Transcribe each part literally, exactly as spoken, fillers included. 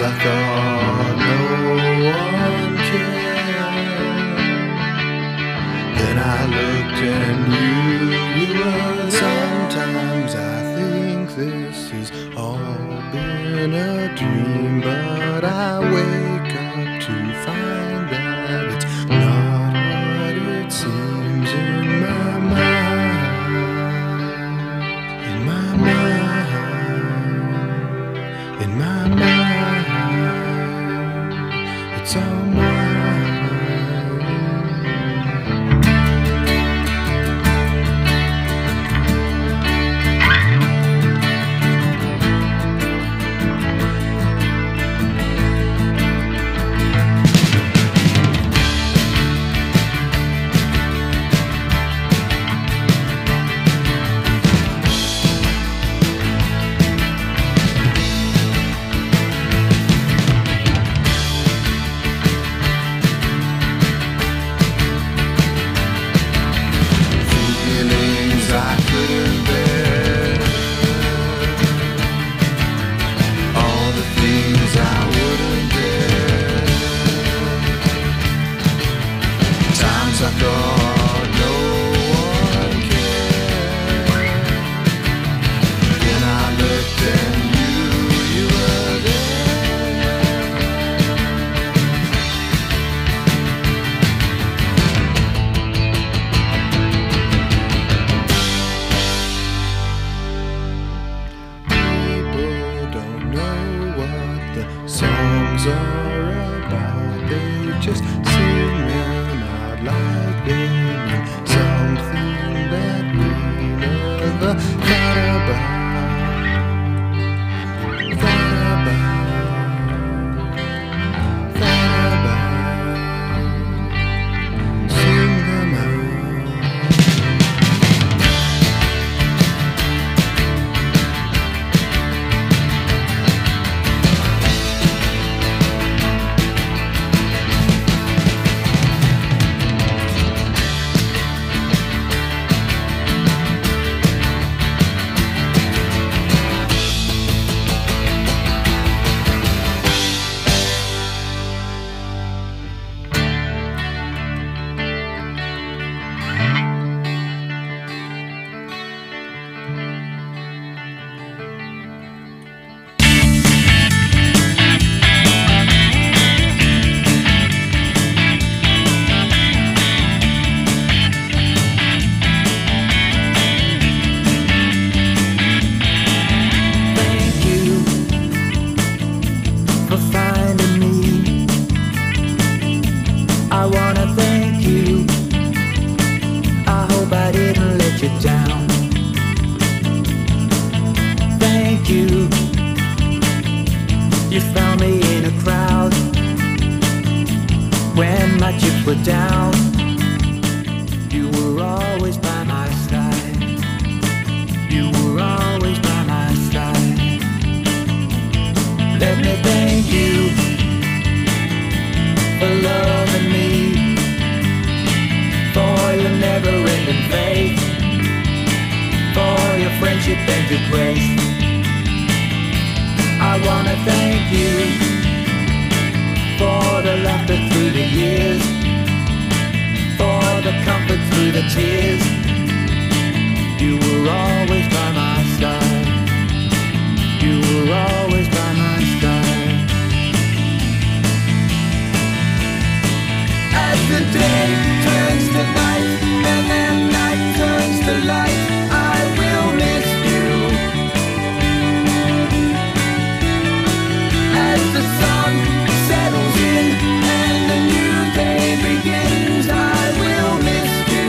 I thought no one cared. Then I looked and knew you were. Sometimes I think this has all been a dream, but I wake up to find that it's not what it seems in my mind. In my mind. In my mind. It's all mine. I thought no one cared. Then I looked and knew you were People don't know what the songs are about. They just sing them out like they mean something that we never thought about. Thought about. Thought about. Sing them out. I wanna thank you. I hope I didn't let you down. Thank you. You found me in a crowd when my chips were down. You were always by my side. You were always by my side. Let me thank you for loving me, for your never-ending faith, for your friendship and your grace. I wanna thank you for the laughter through the years, for the comfort through the tears. You were always by my side. You were always by my side. As the day turns to night and then night turns to light, I will miss you. As the sun settles in and a new day begins, I will miss you.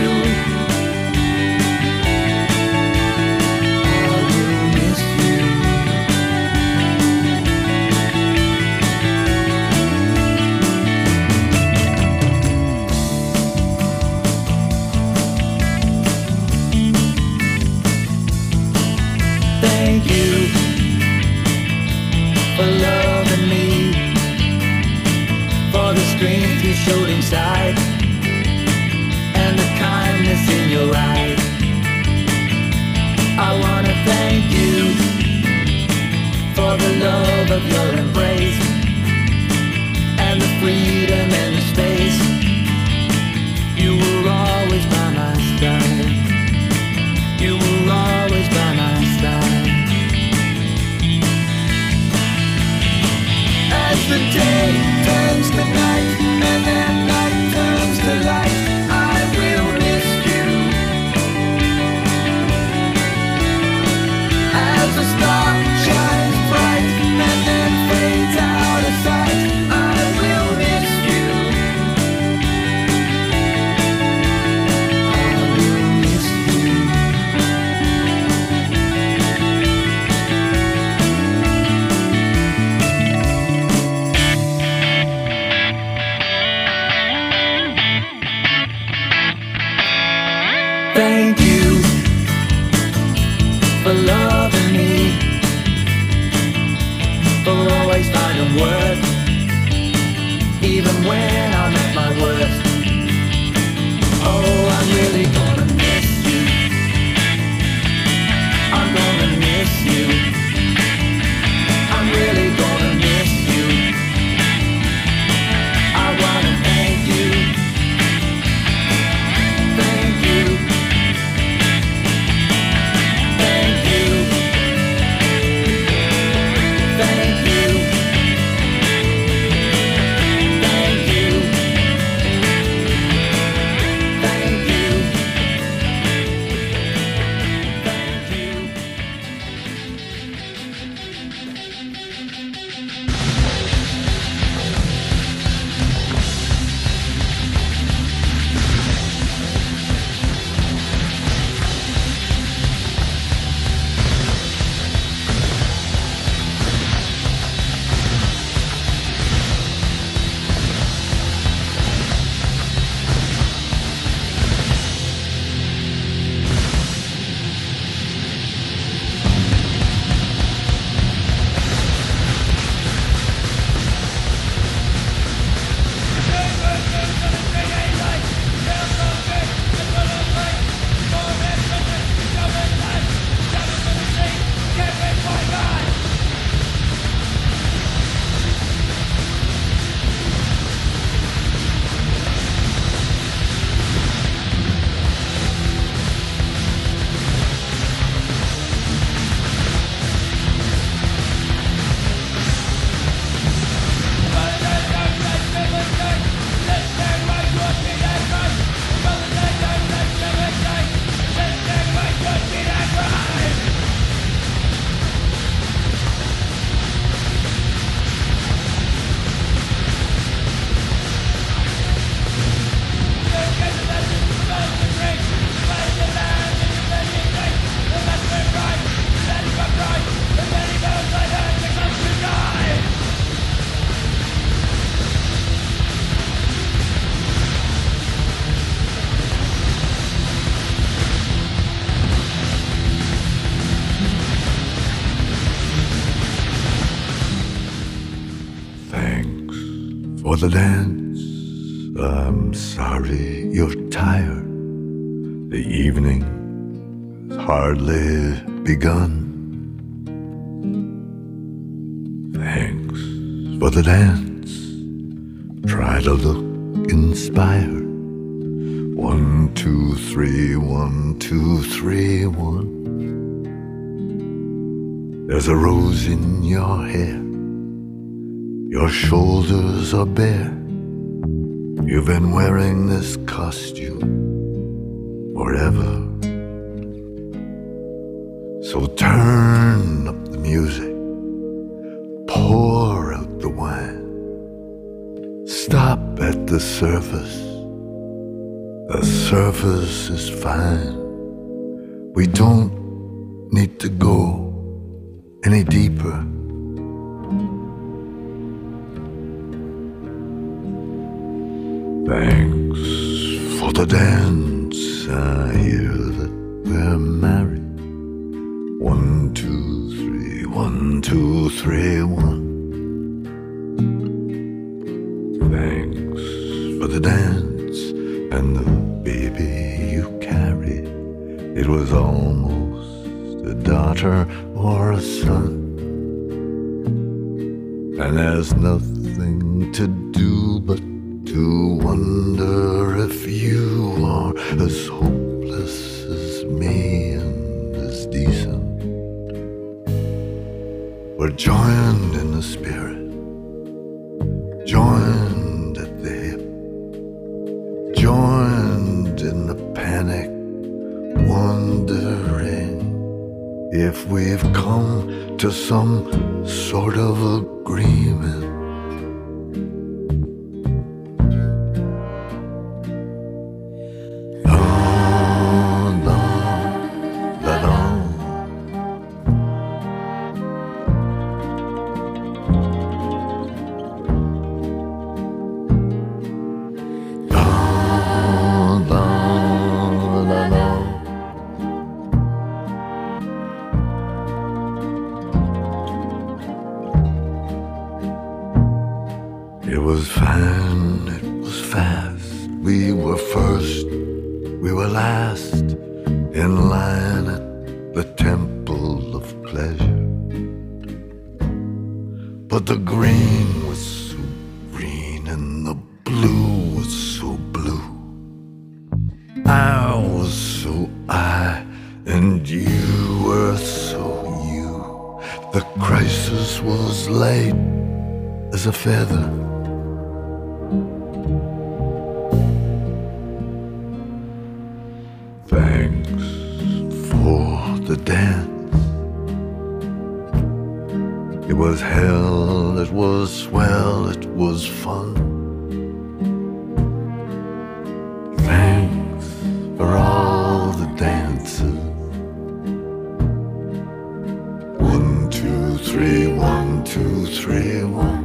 I will miss you. Thank you for loving me, for the strength you showed inside and the kindness in your eyes. I wanna thank you for the love of your embrace, As the day turns to night and then night turns to light, I will miss you. As the star shines bright and then fades out of sight, I will miss you. I will miss you. Thank you for loving me, for always finding worth, even when I'm at my worst. Oh, I'm really gonna miss you. I'm gonna miss you. I'm really gonna miss you. I wanna thank you. Thank you. Thank you. Thank you. Thank you. Thank you. Thank you. Thanks for the dance. I'm sorry you're tired. The evening has hardly begun. Thanks for the dance. Try to look inspired. One, two, three, one, two, three, one. There's a rose in your hair. Your shoulders are bare. You've been wearing this costume forever. So turn up the music, pour out the wine. Stop at the surface. The surface is fine. We don't need to go any deeper. Thanks for the dance. I hear that we're married. One, two, three, one, two, three, one. Thanks for the dance and the baby you carried. It was almost a daughter or a son. And there's nothing to do but to wonder if you are as hopeless as me and as decent. We're joined in the spirit, joined at the hip, joined in the panic, wondering if we've come to some sort of agreement. It was fine, it was fast. We were first, we were last, in line at the temple of pleasure. But the green was so green and the blue was so blue. I was so I and you were so you. The crisis was light as a feather. Thanks for the dance. It was hell, it was swell, it was fun. Thanks for all the dances. One, two, three, one, two, three, one.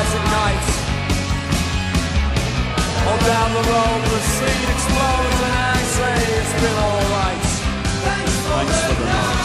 at night. On down the road, the scene explodes, and I say it's been alright. Thanks for the night.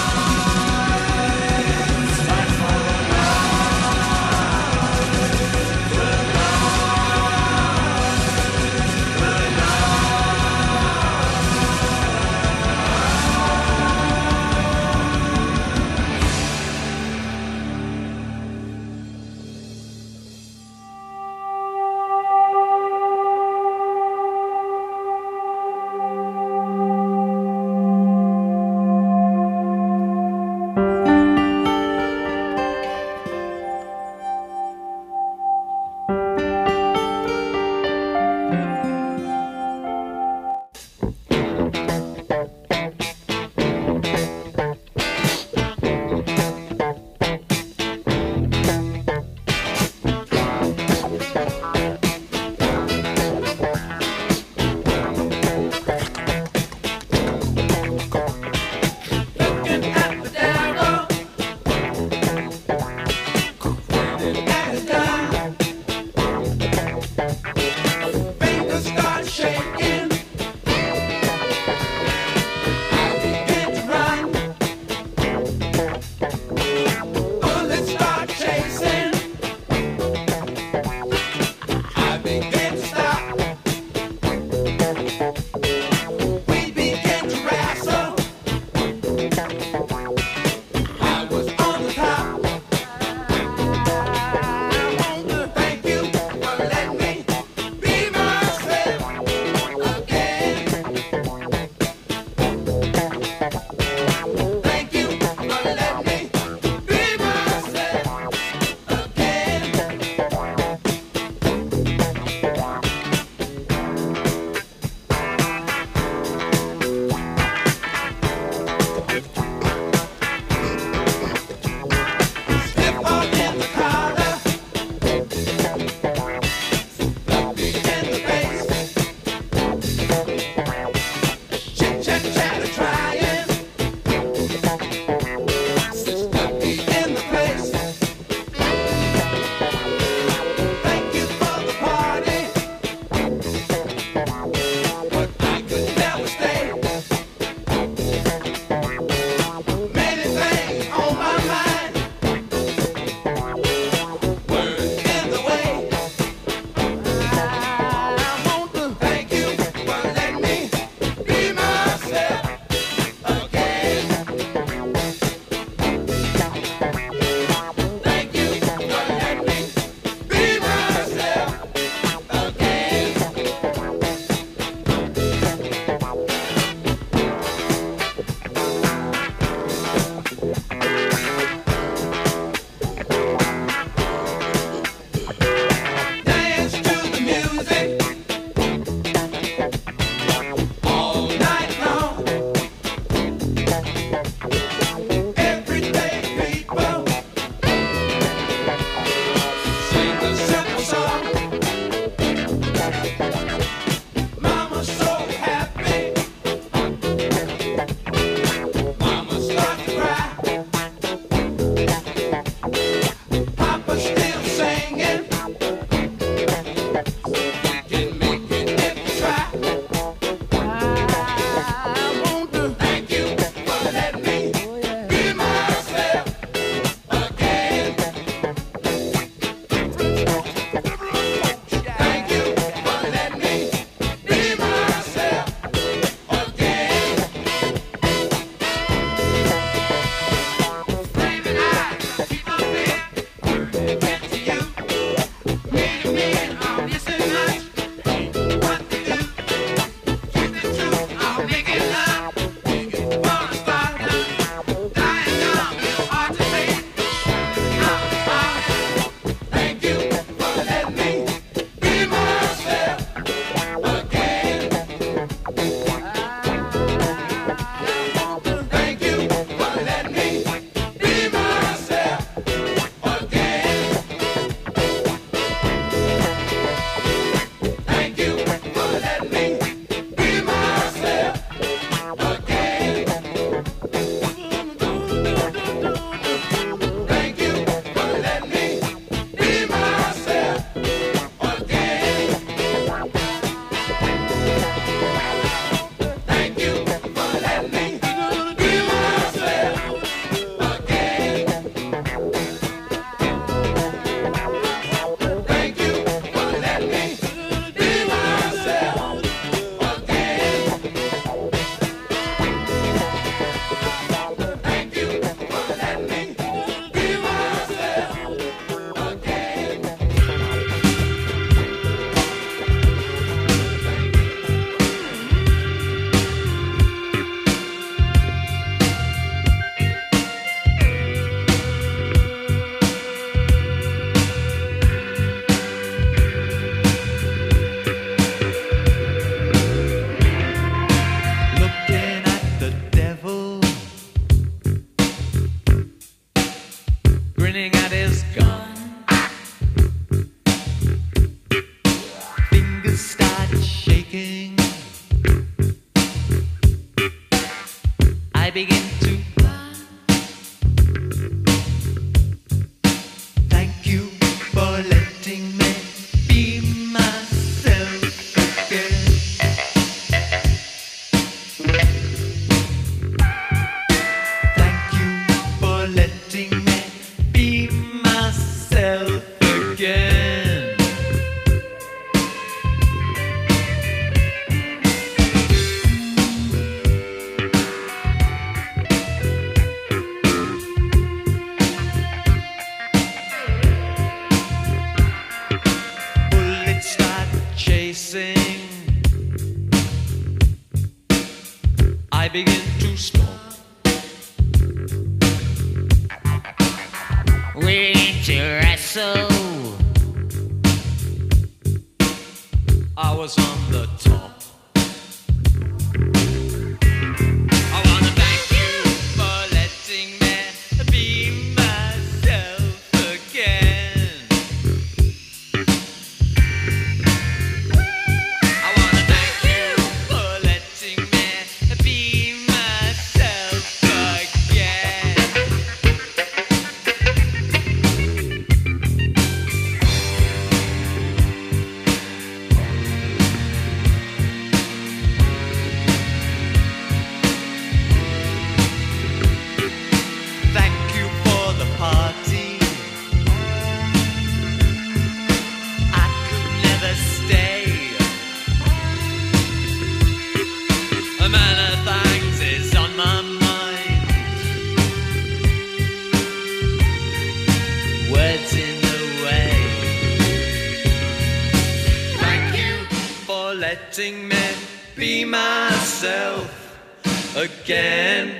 myself again. Bullets start chasing. I begin to smoke. We need to wrestle. I was on the top. I wanna thank you for letting me be myself again. I wanna thank you for letting me be myself again. Thank you for the party. I could never stay. A man of thanks is on my mind. Words in the way. Thank you for letting me be myself again.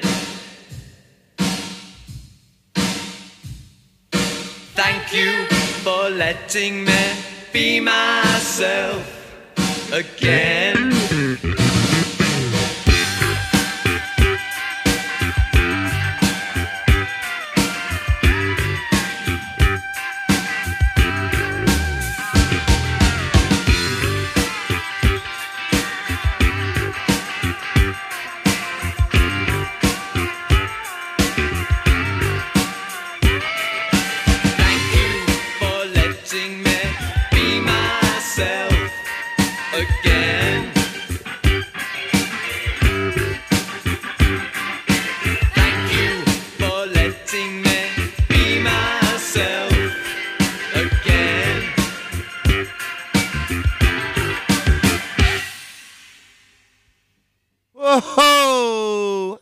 Thank you for letting me be myself again. Thank you for letting me be myself again. Thank you for letting me be myself again. Whoa!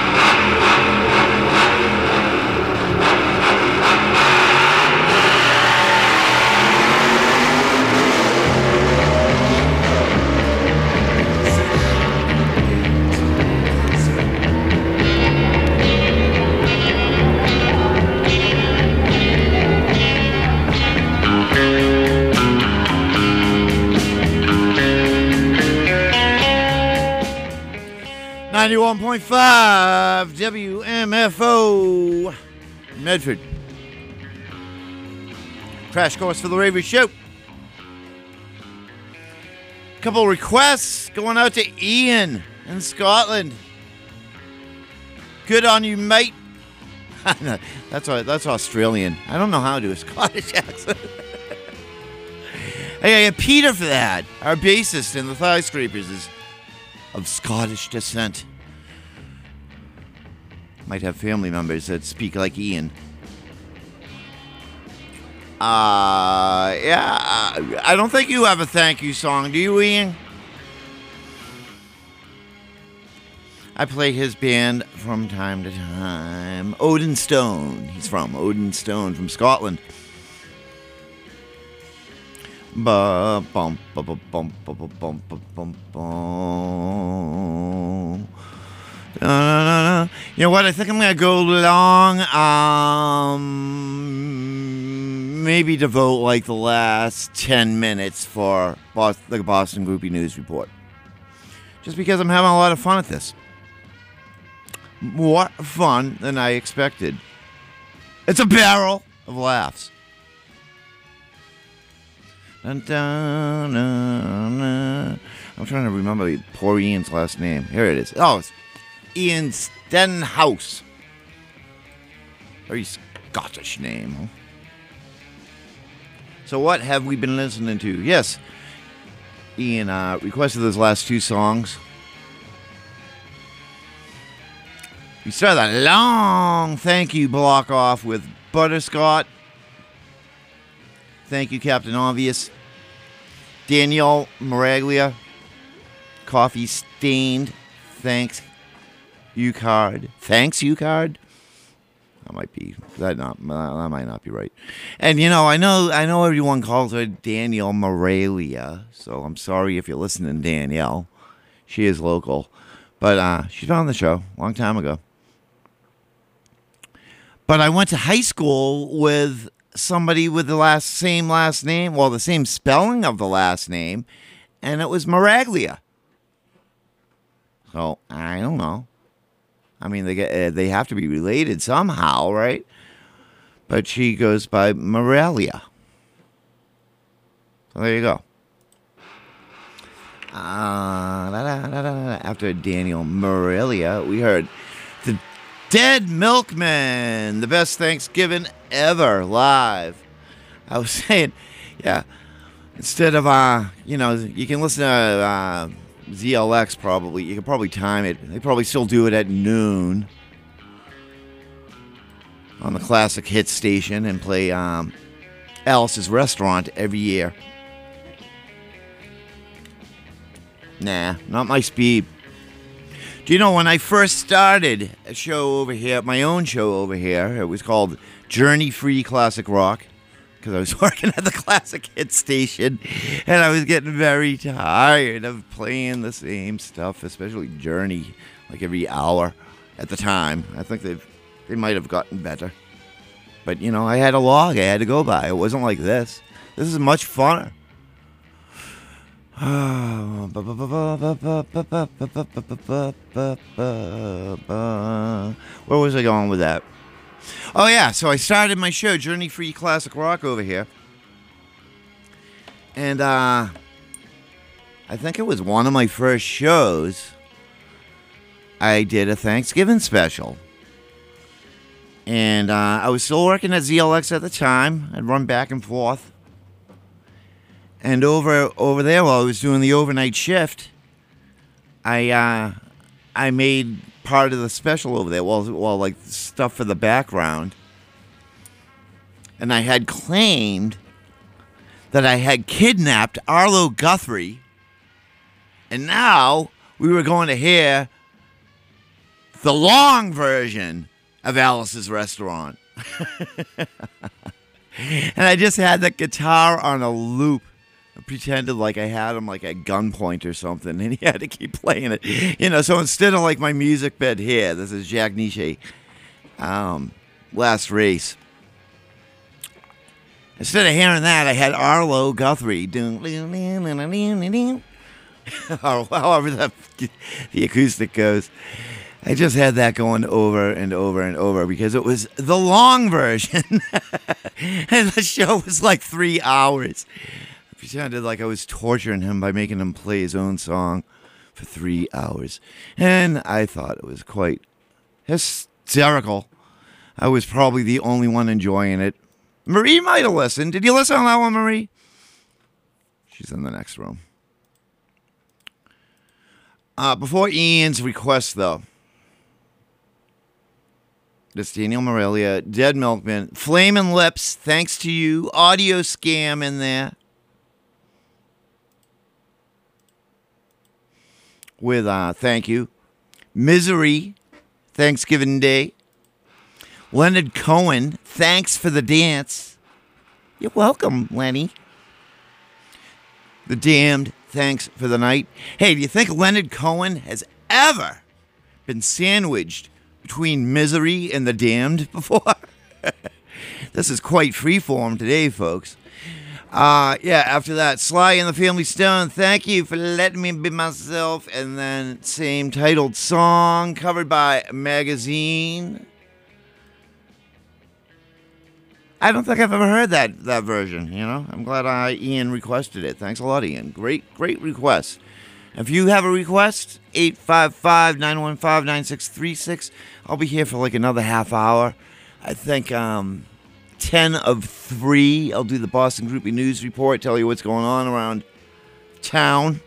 ninety-one point five W M F O Medford. Crash course for the Ravers Show. Couple requests going out to Ian in Scotland. Good on you, mate. that's that's Australian. I don't know how to do a Scottish accent. Hey, I got Peter for that. Our bassist in the Thigh Scrapers is of Scottish descent. Might have family members that speak like Ian. Uh, yeah, I don't think you have a thank you song, do you, Ian? I play his band from time to time. Odin Stone. He's from Odin Stone from Scotland. Ba bum ba ba bum ba ba bum ba bum bum. Da, da, da, da. You know what? I think I'm gonna go long. Um, maybe devote like the last ten minutes for Boston, the Boston Groupie News Report. Just because I'm having a lot of fun at this. More fun than I expected. It's a barrel of laughs. Dun, dun, dun, dun. I'm trying to remember poor Ian's last name. Here it is. Oh, it's Ian Stenhouse. Very Scottish name. Huh? So what have we been listening to? Yes, Ian uh, requested those last two songs. We started that long thank you block off with Butterscotch Thank you, Captain Obvious. Danielle Maraglia. Coffee Stained. Thanks you card. Thanks you card. That might be that not that might not be right. And you know, I know I know everyone calls her Danielle Morelia, so I'm sorry if you're listening, Danielle. She is local. But uh, she's been on the show a long time ago. But I went to high school with somebody with the last same last name, well, the same spelling of the last name, and it was Maraglia. So I don't know. I mean, they get uh, they have to be related somehow, right? But she goes by Morelia. So there you go. Uh, da, da, da, da. After Daniel Morelia, we heard the Dead Milkmen, the best Thanksgiving ever live. I was saying, yeah, instead of, uh, you know, you can listen to uh, Z L X probably. You can probably time it. They probably still do it at noon on the classic hit station and play um, Alice's Restaurant every year. Nah, not my speed. Do you know, when I first started a show over here, my own show over here, it was called Journey Free Classic Rock, because I was working at the classic hit station, and I was getting very tired of playing the same stuff, especially Journey, like every hour at the time. I think they've they might have gotten better. But, you know, I had a log I had to go by. It wasn't like this. This is much funner. Where was I going with that? Oh, yeah, so I started my show, Journey Free Classic Rock, over here. And uh, I think it was one of my first shows. I did a Thanksgiving special. And uh, I was still working at Z L X at the time. I'd run back and forth. And over over there, while I was doing the overnight shift, I uh, I made part of the special over there, well, well, like stuff for the background. And I had claimed that I had kidnapped Arlo Guthrie, and now we were going to hear the long version of Alice's Restaurant. And I just had the guitar on a loop. I pretended like I had him like at gunpoint or something, and he had to keep playing it. You know, so instead of like my music bed here, this is Jack Nitzsche, um, Last Race. Instead of hearing that, I had Arlo Guthrie doing, or however the, the acoustic goes. I just had that going over and over and over because it was the long version. And the show was like three hours. I pretended like I was torturing him by making him play his own song for three hours. And I thought it was quite hysterical. I was probably the only one enjoying it. Marie might have listened. Did you listen on that one, Marie? She's in the next room. Uh, before Ian's request, though, this Daniel Morelia, Dead Milkman, Flamin' Lips, thanks to you, Audio Scam in there. With, uh, thank you, Misery, Thanksgiving Day. Leonard Cohen, thanks for the dance. You're welcome, Lenny. The Damned, thanks for the night. Hey, do you think Leonard Cohen has ever been sandwiched between Misery and the Damned before? This is quite freeform today, folks. Uh, yeah, after that, Sly and the Family Stone, thank you for letting me be myself. And then same titled song covered by Magazine. I don't think I've ever heard that that version, you know. I'm glad I, Ian requested it. Thanks a lot, Ian. Great, great request. If you have a request, eight five five, nine one five, nine six three six. I'll be here for like another half hour. I think um, ten of three. I'll do the Boston Groupie News Report, tell you what's going on around town.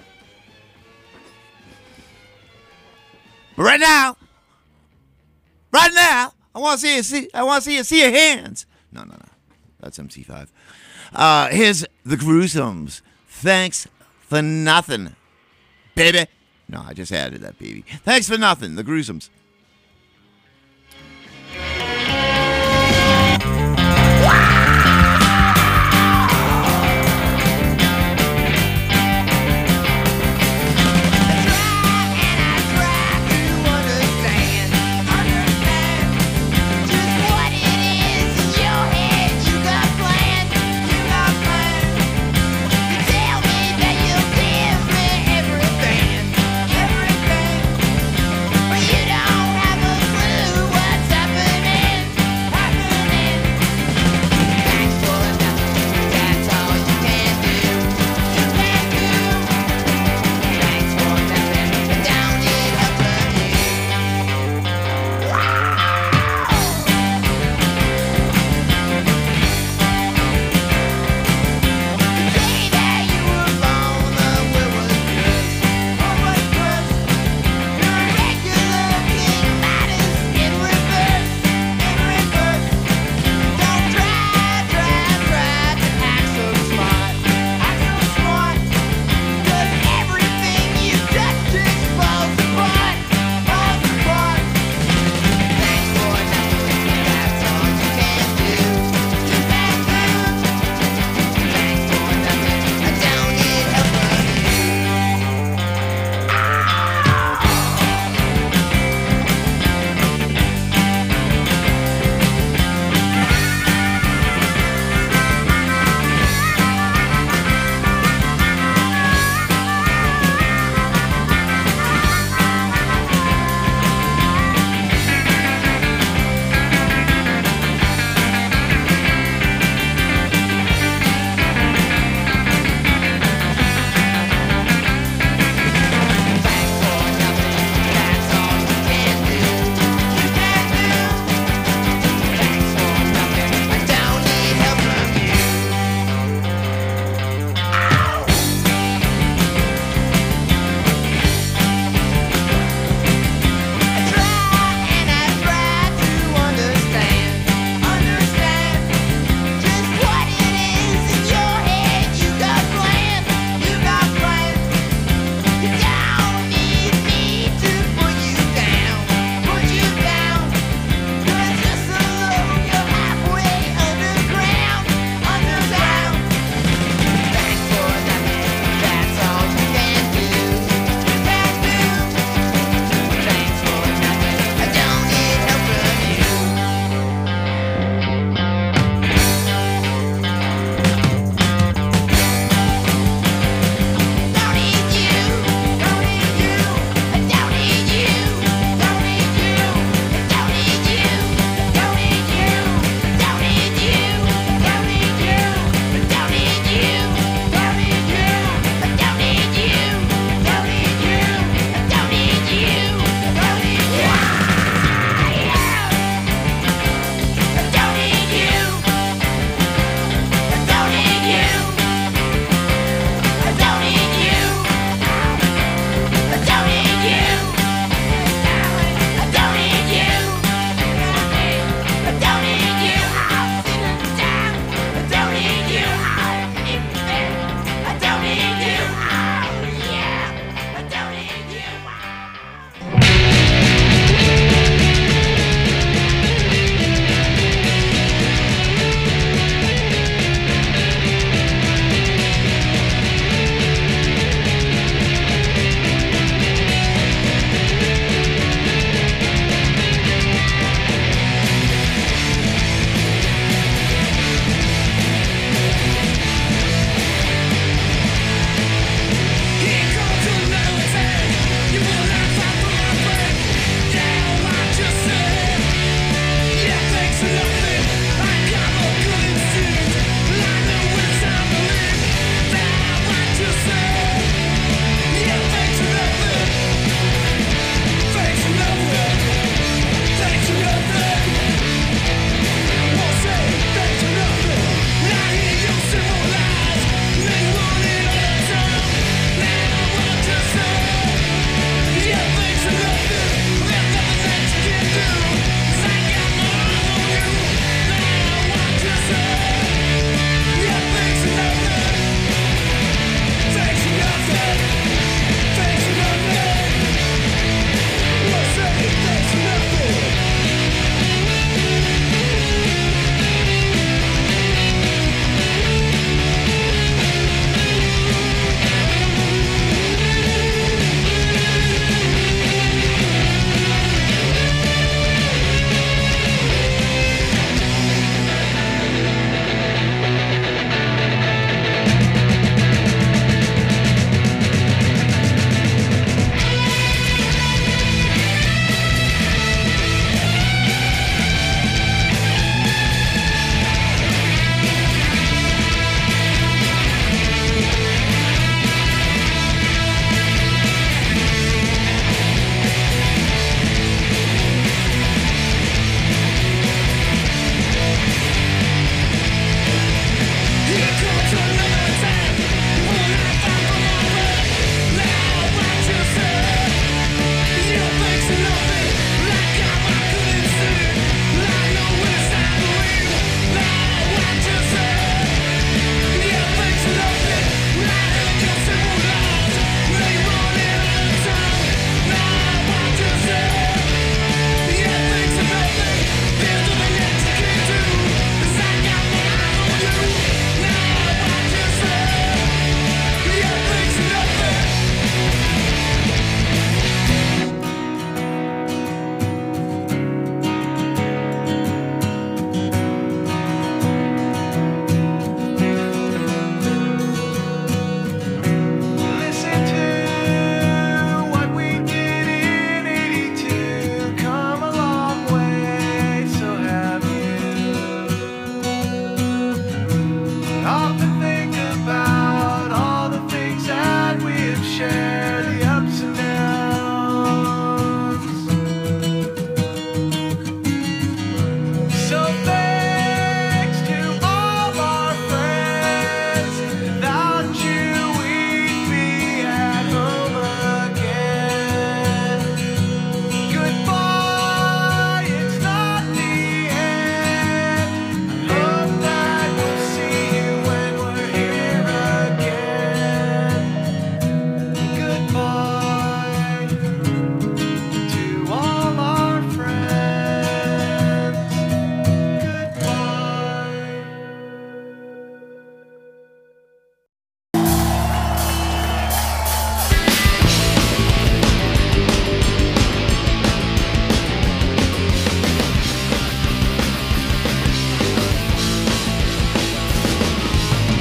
But right now, right now, I want to see you see. I want to see you see your hands. No, no, no. That's M C five. Uh, here's the Gruesomes. Thanks for nothing, baby. No, I just added that, baby. Thanks for nothing, the Gruesomes. You don't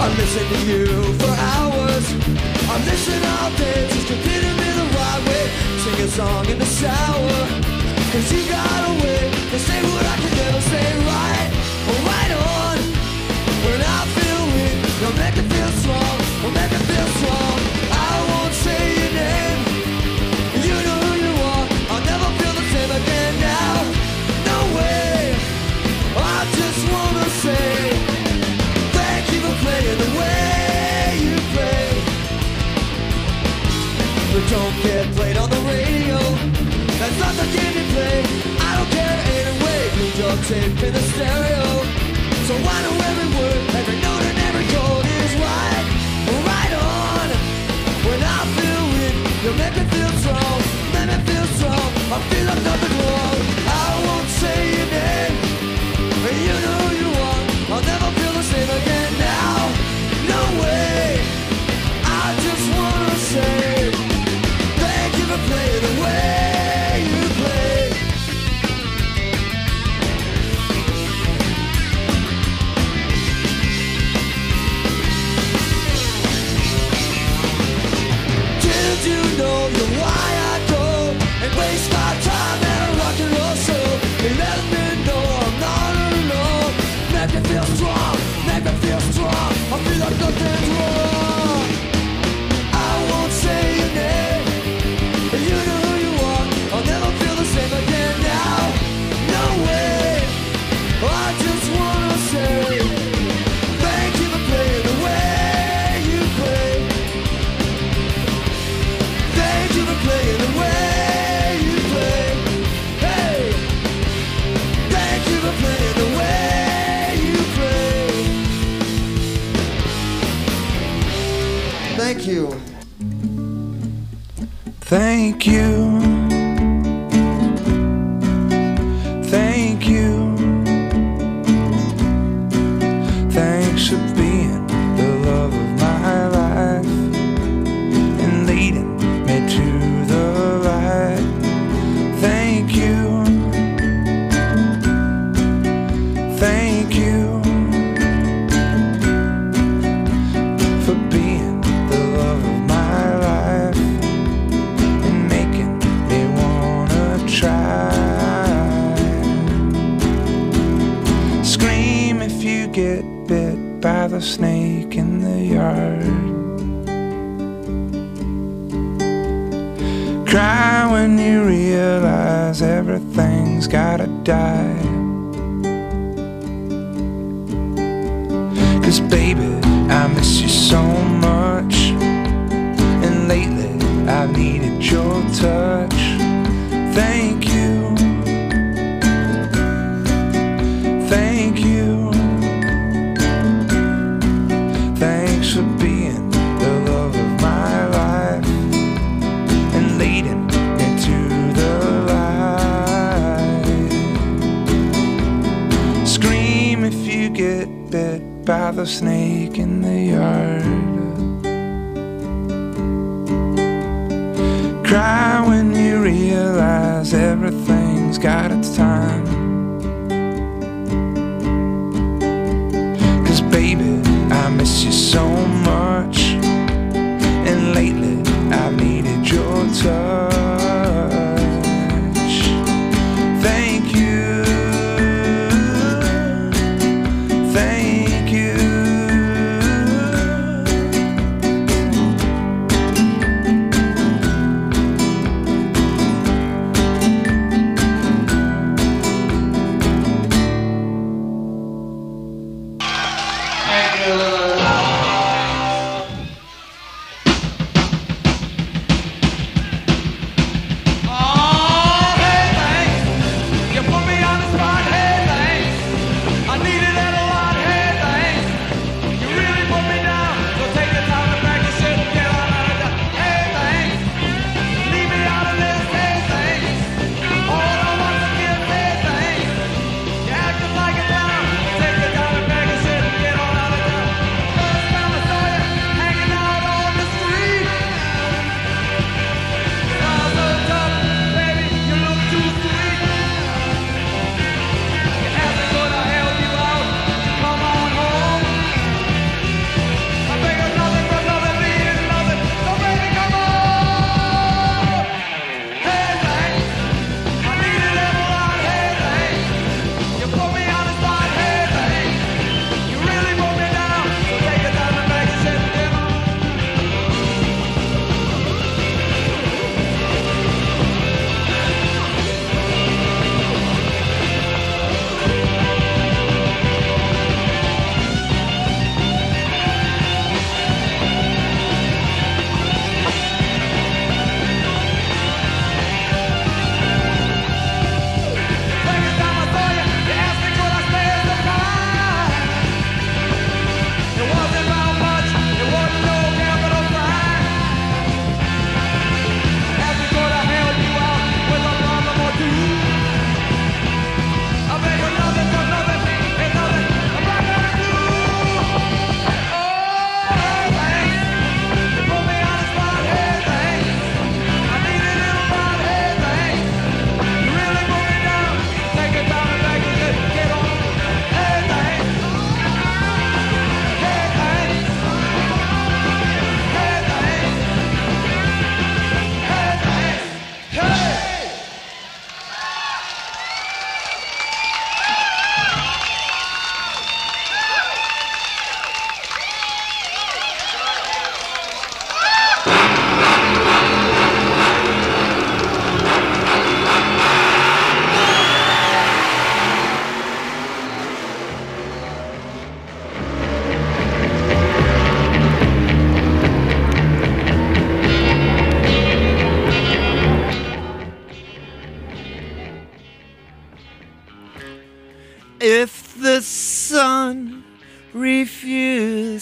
I listen to you for hours. I listen all day just to hit me the right way. Sing a song in the shower. Cause you got a way to say what I can never say right. Or right on. When I feel weak, you'll make me feel strong. Will make me feel strong. I won't say your name. You know who you are. I'll never feel the same again now. No way. I just wanna say thank you for playing the way you play. But don't get played on the radio. That's not the game you play. I don't care anyway. You don't tape in the stereo. So I know every word, every note and every chord is right. Right on. When I feel weak, you make me feel strong. Make me feel strong. I feel like nothing wrong. I won't say your name. You know who you are. I'll never feel the same again now. No way. I just wanna say thank you for playing the way you play. Did you know you're why I go and waste my time at a rock and roll show? You let me know I'm not alone. Make me feel strong, make me feel strong. I feel like nothing's wrong. I won't say your name. You know who you are. I'll never feel the same again now. No way. I just wanna say thank you for playing the way you play. Thank you for playing the way you play. Hey. Thank you for playing the way you play. Thank you. Thank you. Thank you. Thanks for being the love of my life and leading me to the light. Thank you. Thank you for being the love of my life and making me wanna try. Scream if you get bit by the snake in the yard. Cry when you realize everything's gotta die. 'Cause baby, I miss you so much, and lately I've needed your touch. Thank you. Thank you. Thanks for being the love of my life and leading me to the light. Scream if you get bit by the snake in the yard. Cry when you realize everything's got its time. 'Cause baby, I miss you so much, and lately I've needed your touch. Thank you. Thank you. Thank you.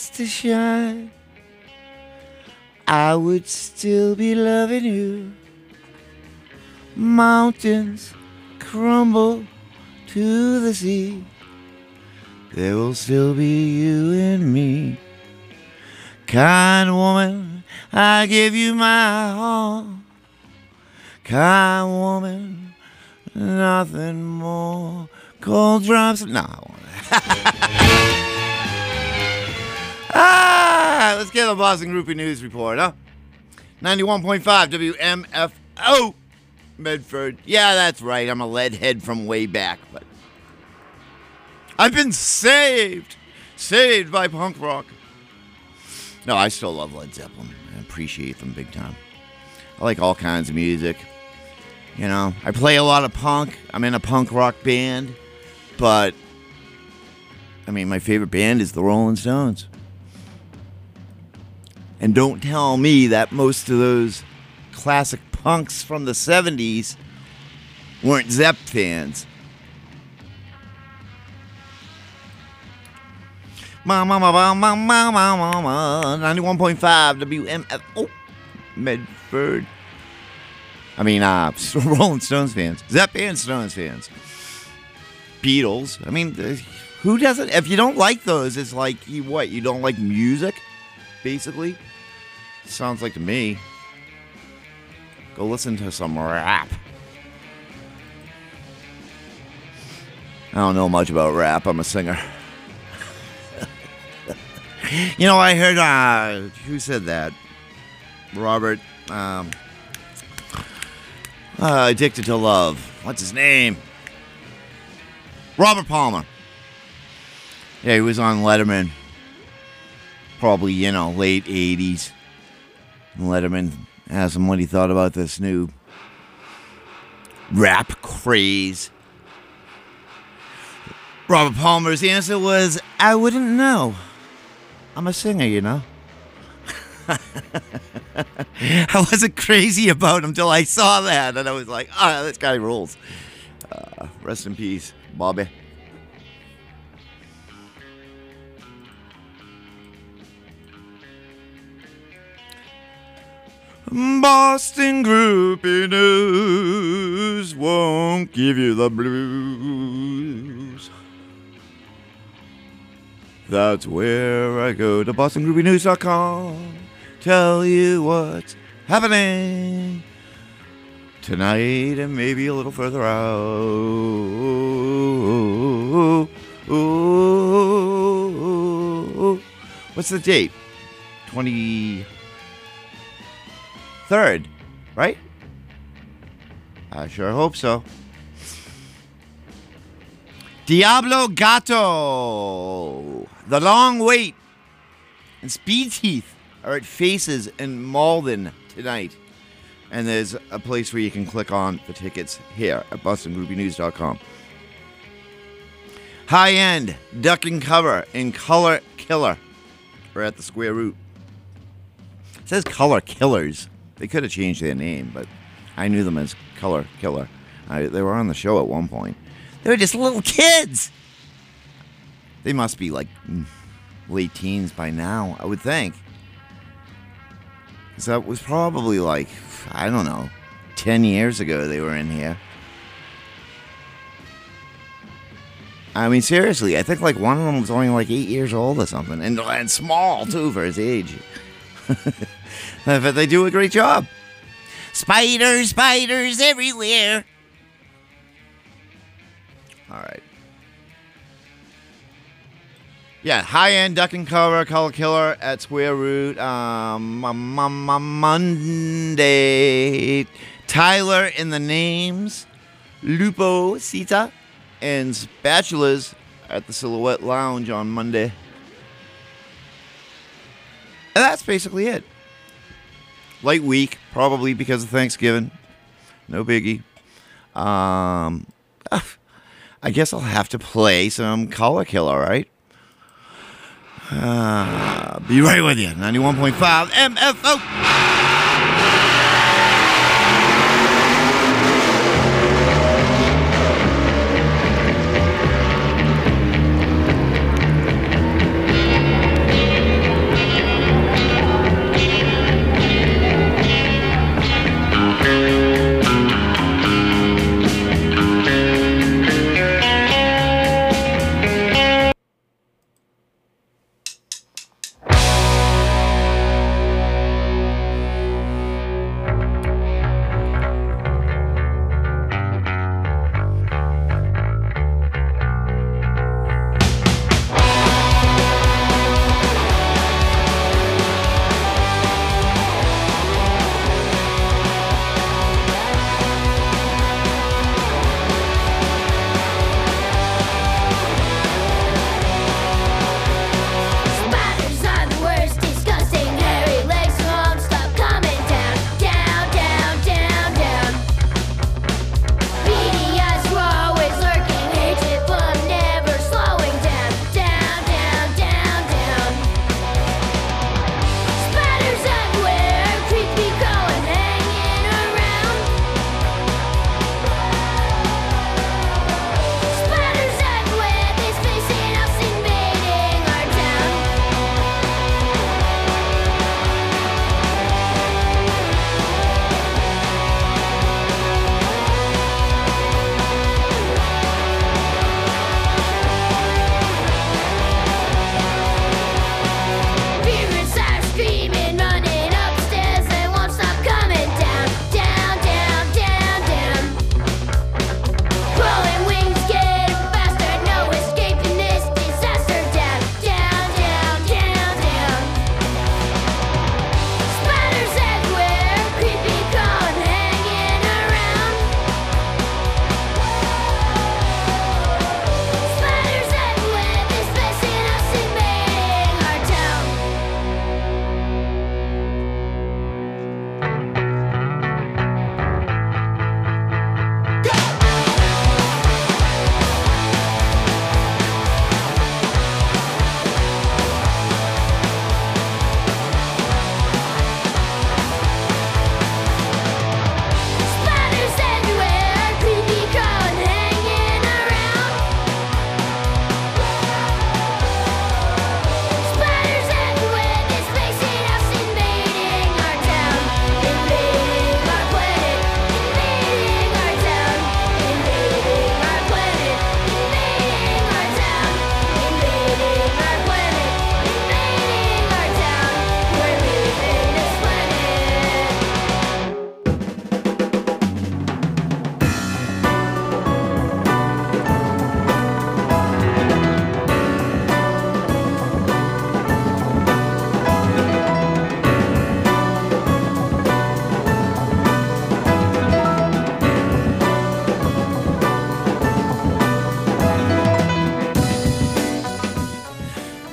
was to shine, I would still be loving you. Mountains crumble to the sea, there will still be you and me. Kind woman, I give you my all. Kind woman, nothing more. Cold drops. No. Ah, let's get the Boston Groupie News Report, huh? ninety-one point five W M F O, Medford. Yeah, that's right. I'm a lead head from way back, but I've been saved. Saved by punk rock. No, I still love Led Zeppelin. I appreciate them big time. I like all kinds of music. You know, I play a lot of punk. I'm in a punk rock band. But, I mean, my favorite band is the Rolling Stones. And don't tell me that most of those classic punks from the seventies weren't Zepp fans. ninety-one point five W M F O, Medford. I mean, uh, Rolling Stones fans. Zepp and Stones fans. Beatles. I mean, who doesn't? If you don't like those, it's like, you what? You don't like music, basically? Sounds like to me. Go listen to some rap. I don't know much about rap. I'm a singer. You know, I heard, uh, who said that? Robert, um, uh, Addicted to Love. What's his name? Robert Palmer. Yeah, he was on Letterman. Probably, you know, late eighties. And Letterman asked him what he thought about this new rap craze. Robert Palmer's answer was, I wouldn't know. I'm a singer, you know. I wasn't crazy about him until I saw that, and I was like, ah, oh, this guy rules. Uh, rest in peace, Bobby. Boston Groupie News won't give you the blues. That's where I go to Boston Groupie News dot com. Tell you what's happening tonight and maybe a little further out. What's the date? twenty-third, right? I sure hope so. Diablo Gato, The Long Wait, and Speed Teeth are at Faces in Malden tonight. And there's a place where you can click on the tickets here at Boston Groupie News dot com. High End, Duck and Cover, and Color Killer are at the Square Root. It says Color Killers. They could have changed their name, but I knew them as Color Killer. I, they were on the show at one point. They were just little kids. They must be like late teens by now, I would think. So that was probably like, I don't know, ten years ago they were in here. I mean, seriously, I think like one of them was only like eight years old or something. And, and small, too, for his age. But they do a great job. Spiders, spiders everywhere. All right. Yeah, high-end Duck and Cover, Color Killer at Square Root. Um, m- m- m- Monday. Tyler in the Names. Lupo Sita. And Spatulas at the Silhouette Lounge on Monday. And that's basically it. Light week, probably because of Thanksgiving. No biggie. Um, I guess I'll have to play some Color Killer, right? Uh, be right with you. ninety-one point five M F O.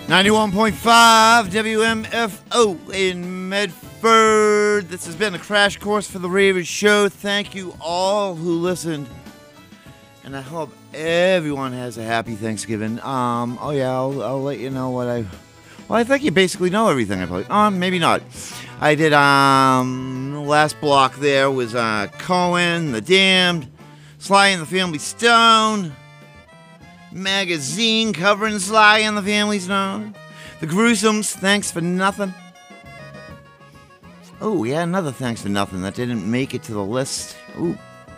ninety-one point five W M F O in Medford. This has been a crash course for the Ravers show. Thank you all who listened. And I hope everyone has a happy Thanksgiving. Um, oh yeah, I'll, I'll let you know what I... Well, I think you basically know everything I played. Um, maybe not. I did, um, the last block there was, uh, Cohen, The Damned, Sly and the Family Stone, Magazine covering Sly and the Family Stone, The Gruesomes, Thanks for Nothing. Oh, yeah, another Thanks for Nothing that didn't make it to the list. Ooh.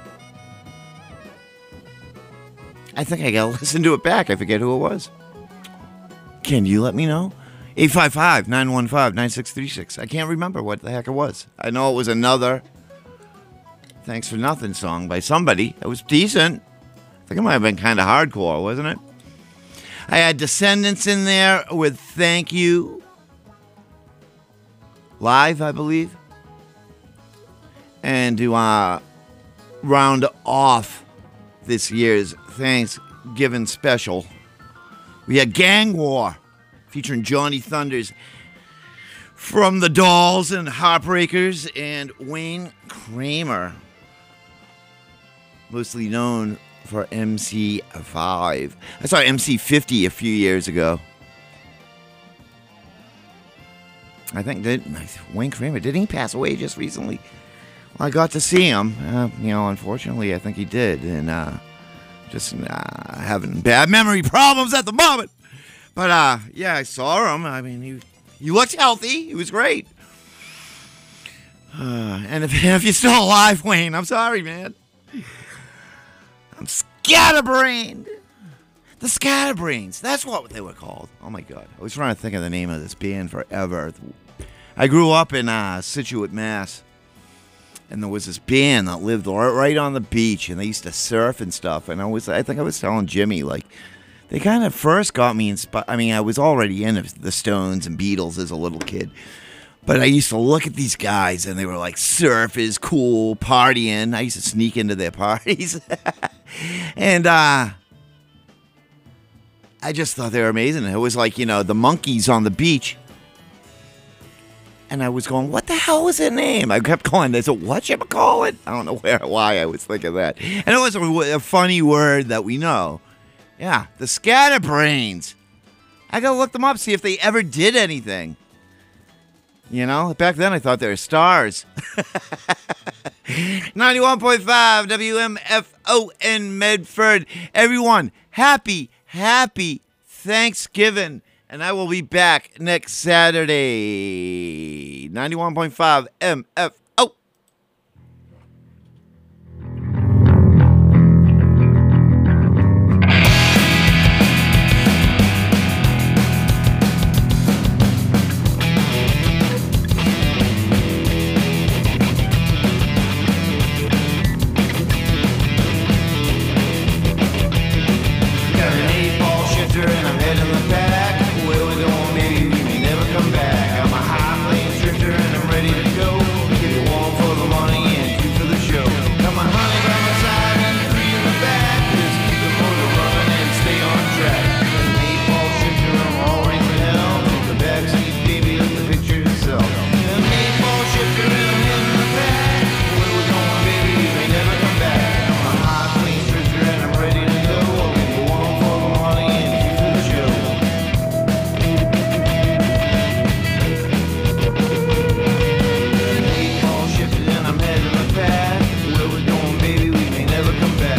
I think I gotta listen to it back. I forget who it was. Can you let me know? eight five five, nine one five, nine six three six. I can't remember what the heck it was. I know it was another Thanks for Nothing song by somebody. It was decent. I think it might have been kind of hardcore, wasn't it? I had Descendants in there with Thank You. Live, I believe. And to uh, round off this year's Thanksgiving special, we had Gang War, featuring Johnny Thunders from the Dolls and Heartbreakers and Wayne Kramer, mostly known for M C five. I saw M C fifty a few years ago. I think that Wayne Kramer, didn't he pass away just recently? Well, I got to see him. Uh, you know, unfortunately, I think he did. And uh, just uh, having bad memory problems at the moment. But, uh, yeah, I saw him. I mean, he, he looked healthy. He was great. Uh, and if, if you're still alive, Wayne, I'm sorry, man. I'm scatterbrained. The Scatterbrains. That's what they were called. Oh, my God. I was trying to think of the name of this band forever. I grew up in uh, Scituate, Mass. And there was this band that lived right on the beach. And they used to surf and stuff. And I was, I think I was telling Jimmy, like, they kind of first got me inspired. I mean, I was already into the Stones and Beatles as a little kid. But I used to look at these guys, and they were like surfers, cool, partying. I used to sneak into their parties. and uh, I just thought they were amazing. It was like, you know, the monkeys on the beach. And I was going, what the hell was their name? I kept calling. They said, whatchamacallit? I don't know where, why I was thinking that. And it was a, a funny word that we know. Yeah, the Scatterbrains. I gotta look them up, see if they ever did anything. You know, back then I thought they were stars. ninety-one point five W M F O in Medford. Everyone, happy, happy Thanksgiving. And I will be back next Saturday. ninety-one point five M F